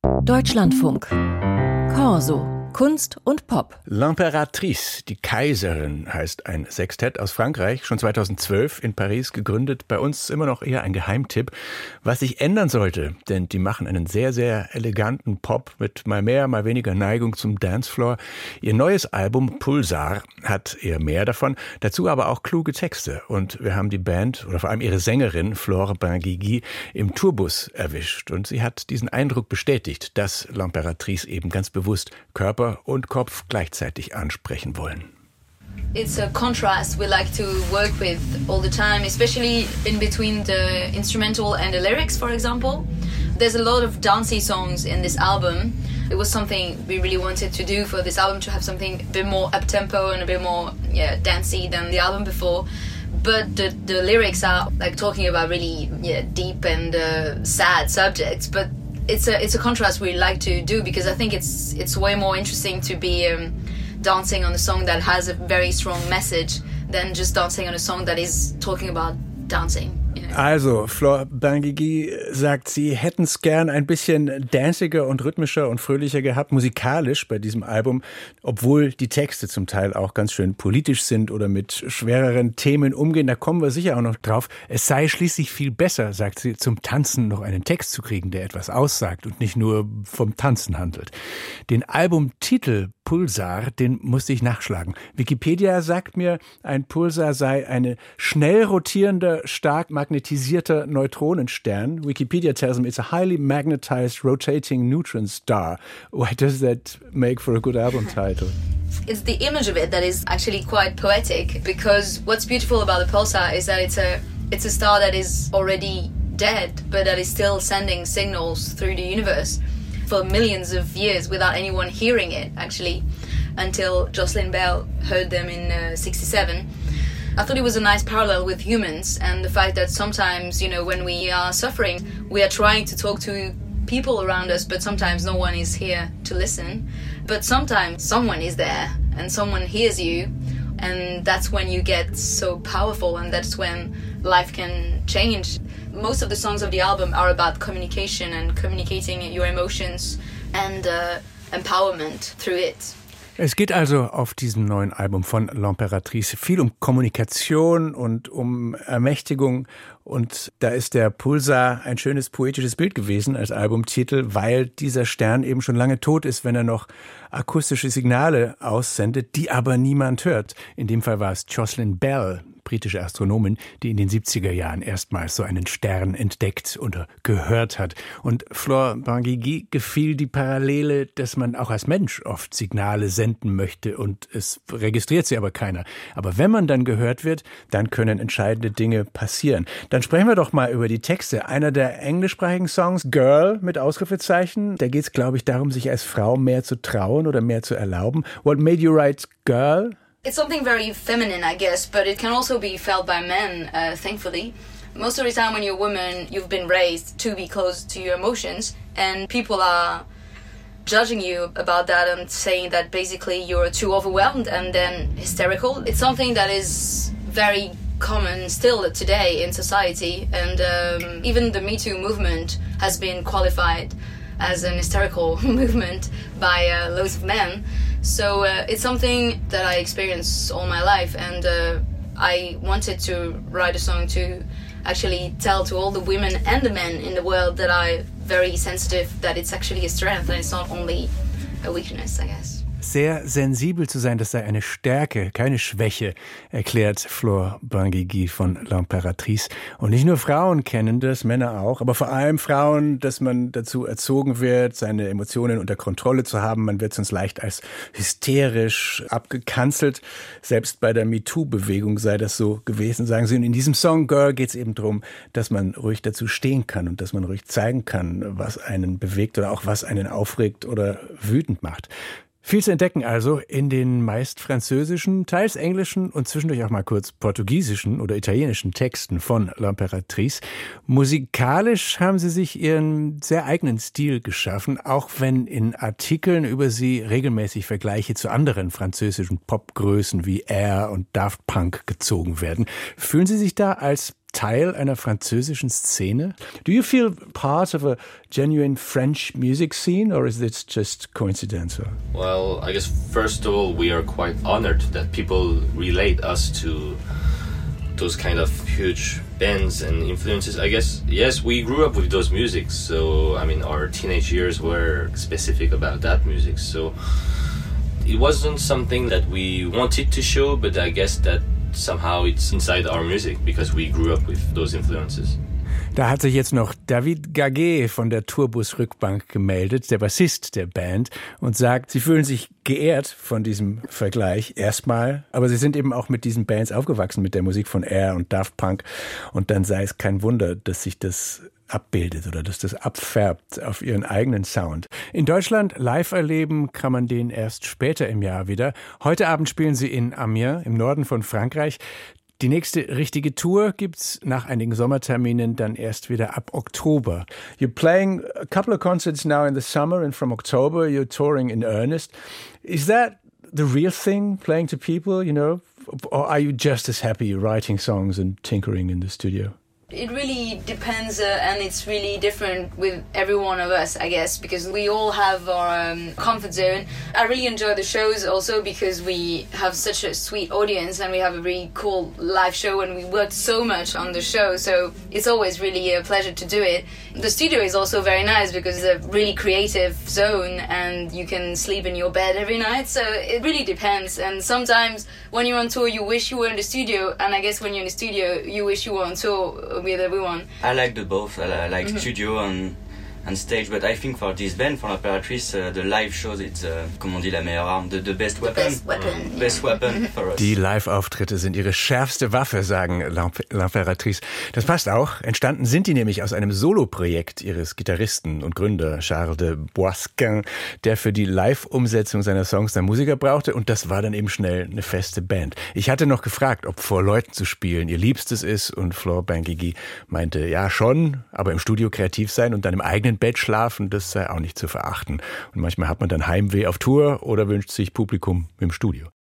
Deutschlandfunk. Corso. Kunst und Pop. L'Impératrice, die Kaiserin, heißt ein Sextett aus Frankreich, schon 2012 in Paris gegründet. Bei uns immer noch eher ein Geheimtipp, was sich ändern sollte. Denn die machen einen sehr, sehr eleganten Pop mit mal mehr, mal weniger Neigung zum Dancefloor. Ihr neues Album Pulsar hat eher mehr davon, dazu aber auch kluge Texte. Und wir haben die Band oder vor allem ihre Sängerin Flore Benguigui im Tourbus erwischt. Und sie hat diesen Eindruck bestätigt, dass L'Impératrice eben ganz bewusst Körper und Kopf gleichzeitig ansprechen wollen. It's a contrast we like to work with all the time, especially in between the instrumental and the lyrics, for example. There's a lot of dancey songs in this album. It was something we really wanted to do for this album, to have something a bit more up-tempo and a bit more dancey than the album before. But the lyrics are like talking about really deep and sad subjects, but it's a contrast we like to do, because I think it's way more interesting to be dancing on a song that has a very strong message than just dancing on a song that is talking about dancing. Also, Flore Benguigui sagt, sie hätten es gern ein bisschen danciger und rhythmischer und fröhlicher gehabt, musikalisch bei diesem Album, obwohl die Texte zum Teil auch ganz schön politisch sind oder mit schwereren Themen umgehen. Da kommen wir sicher auch noch drauf. Es sei schließlich viel besser, sagt sie, zum Tanzen noch einen Text zu kriegen, der etwas aussagt und nicht nur vom Tanzen handelt. Den Albumtitel Pulsar, den musste ich nachschlagen. Wikipedia sagt mir, ein Pulsar sei eine schnell rotierender, stark magnetisierter Neutronenstern. Wikipedia tells me it's a highly magnetized rotating neutron star. Why does that make for a good album title? It's the image of it that is actually quite poetic, because what's beautiful about the pulsar is that it's a star that is already dead, but that is still sending signals through the universe for millions of years without anyone hearing it, actually, until Jocelyn Bell heard them in 1967. I thought it was a nice parallel with humans, and the fact that sometimes, when we are suffering, we are trying to talk to people around us, but sometimes no one is here to listen. But sometimes someone is there, and someone hears you, and that's when you get so powerful, and that's when life can change. Most of the songs of the album are about communication and communicating your emotions and empowerment through it. Es geht also auf diesem neuen Album von L'Impératrice viel um Kommunikation und um Ermächtigung. Und da ist der Pulsar ein schönes poetisches Bild gewesen als Albumtitel, weil dieser Stern eben schon lange tot ist, wenn er noch akustische Signale aussendet, die aber niemand hört. In dem Fall war es Jocelyn Bell, britische Astronomin, die in den 70er Jahren erstmals so einen Stern entdeckt oder gehört hat. Und Flore Benguigui gefiel die Parallele, dass man auch als Mensch oft Signale senden möchte und es registriert sie aber keiner. Aber wenn man dann gehört wird, dann können entscheidende Dinge passieren. Dann sprechen wir doch mal über die Texte. Einer der englischsprachigen Songs, Girl mit Ausrufezeichen, da geht es, glaube ich, darum, sich als Frau mehr zu trauen oder mehr zu erlauben. What made you write Girl? It's something very feminine, I guess, but it can also be felt by men, thankfully. Most of the time when you're a woman, you've been raised to be close to your emotions, and people are judging you about that and saying that basically you're too overwhelmed and then hysterical. It's something that is very common still today in society, and even the Me Too movement has been qualified as an hysterical movement by loads of men. So it's something that I experienced all my life, and I wanted to write a song to actually tell to all the women and the men in the world that I'm very sensitive, that it's actually a strength and it's not only a weakness, I guess. Sehr sensibel zu sein, das sei eine Stärke, keine Schwäche, erklärt Flore Benguigui von L'Impératrice. Und nicht nur Frauen kennen das, Männer auch, aber vor allem Frauen, dass man dazu erzogen wird, seine Emotionen unter Kontrolle zu haben. Man wird sonst leicht als hysterisch abgekanzelt. Selbst bei der MeToo-Bewegung sei das so gewesen, sagen sie. Und in diesem Song Girl geht es eben darum, dass man ruhig dazu stehen kann und dass man ruhig zeigen kann, was einen bewegt oder auch was einen aufregt oder wütend macht. Viel zu entdecken also in den meist französischen, teils englischen und zwischendurch auch mal kurz portugiesischen oder italienischen Texten von L'Impératrice. Musikalisch haben sie sich ihren sehr eigenen Stil geschaffen, auch wenn in Artikeln über sie regelmäßig Vergleiche zu anderen französischen Popgrößen wie Air und Daft Punk gezogen werden. Fühlen Sie sich da als Teil einer französischen Szene? Do you feel part of a genuine French music scene, or is this just coincidental? Well, I guess first of all, we are quite honored that people relate us to those kind of huge bands and influences. I guess, yes, we grew up with those musics, so I mean our teenage years were specific about that music, so it wasn't something that we wanted to show, but I guess that somehow it's inside our music because we grew up with those influences. Da hat sich jetzt noch David Gaguet von der Tourbus-Rückbank gemeldet, der Bassist der Band, und sagt, sie fühlen sich geehrt von diesem Vergleich erstmal, aber sie sind eben auch mit diesen Bands aufgewachsen, mit der Musik von Air und Daft Punk, und dann sei es kein Wunder, dass sich das abbildet oder dass das abfärbt auf ihren eigenen Sound. In Deutschland live erleben kann man den erst später im Jahr wieder. Heute Abend spielen sie in Amiens im Norden von Frankreich. Die nächste richtige Tour gibt's nach einigen Sommerterminen dann erst wieder ab Oktober. You're playing a couple of concerts now in the summer, and from October you're touring in earnest. Is that the real thing, playing to people, you know? Or are you just as happy writing songs and tinkering in the studio? It really depends, and it's really different with every one of us, I guess, because we all have our comfort zone. I really enjoy the shows also because we have such a sweet audience and we have a really cool live show, and we worked so much on the show, so it's always really a pleasure to do it. The studio is also very nice because it's a really creative zone and you can sleep in your bed every night, so it really depends. And sometimes when you're on tour you wish you were in the studio, and I guess when you're in the studio you wish you were on tour with everyone. I like the both. I like studio and stage, but I think for this band, for L'Impératrice, the live shows, it's, comment on dit, la meilleure arme, the best weapon. Best weapon for us. Die Live-Auftritte sind ihre schärfste Waffe, sagen L'Impératrice. Das passt auch. Entstanden sind die nämlich aus einem Soloprojekt ihres Gitarristen und Gründer Charles de Boisquin, der für die Live-Umsetzung seiner Songs dann Musiker brauchte, und das war dann eben schnell eine feste Band. Ich hatte noch gefragt, ob vor Leuten zu spielen ihr Liebstes ist, und Florent Benguigui meinte, ja schon, aber im Studio kreativ sein und dann im eigenen Bett schlafen, das sei auch nicht zu verachten. Und manchmal hat man dann Heimweh auf Tour oder wünscht sich Publikum im Studio.